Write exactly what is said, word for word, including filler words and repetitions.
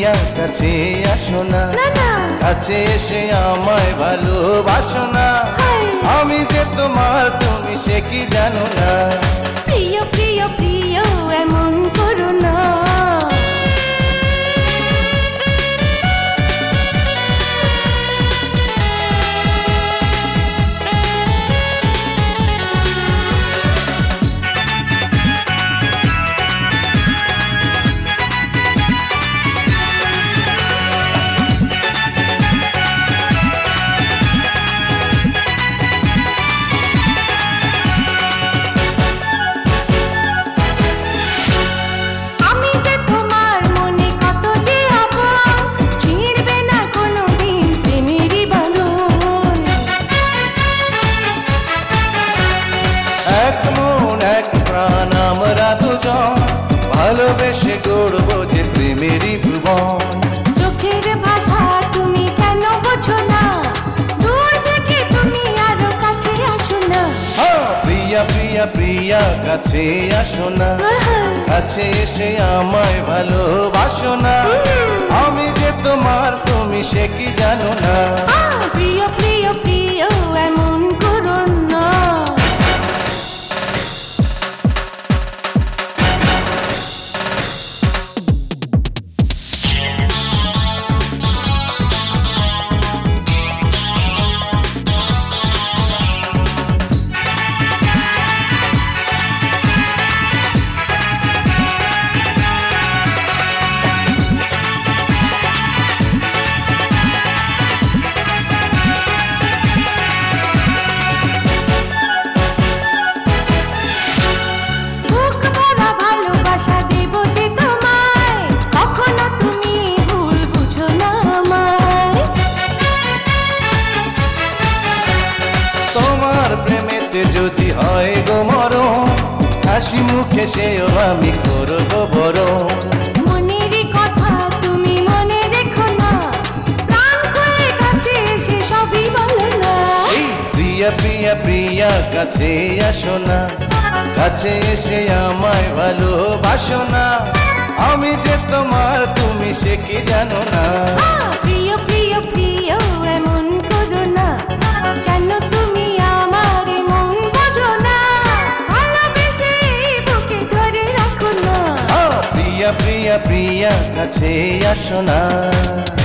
প্রিয়া কাছে আসো না, না না কাছে এসে আমায় ভালোবাসো না। হায় আমি যে তোমার তুমি সে কি জানো না। প্রিয় প্রিয় প্রিয় এমন করো না। আমি যে তোমার মনে কত যে আপন, ছিঁড়বে না কোনোদিন প্রেমেরই বাঁধন। এক মন এক প্রাণ আমরা দুজন, ভালোবেসে গড়বো যে প্রেমেরই ভুবন। চোখের ভাষা তুমি কেন বোঝো না, দূর থেকে তুমি আরো কাছে আসো না। হ্যাঁ, প্রিয়া প্রিয়া প্রিয়া কাছে আসো না, কাছে এসে আমায় ভালোবাসো না। আমি যে তোমার তুমি সে কি জানো না। আহ, প্রিয় প্রিয় প্রিয় এমন করো না। বুক ভরা ভালোবাসা দেব যে তোমায়, কখনো তুমি ভুল বুঝো না আমায়। তোমার প্রেমেতে যদি হয় গো মরণ, হাসি মুখে সেও আমি করবো বরণ। মনেরই কথা তুমি মনে রেখো না, প্রাণ খুলে কাছে এসে সবই বলো না। এই প্রিয়া প্রিয়া প্রিয়া কাছে আসো না, কাছে এসে আমায় ভালোবাসো না। আমি যে তোমার তুমি সে কি জানো না। আহ, প্রিয় প্রিয় প্রিয় এমন করো না, কেন তুমি আমার মন বোঝো না। ভালোবেসে বুকে ধরে রাখো না। হ্যাঁ, প্রিয়া প্রিয়া প্রিয়া কাছে আসো না।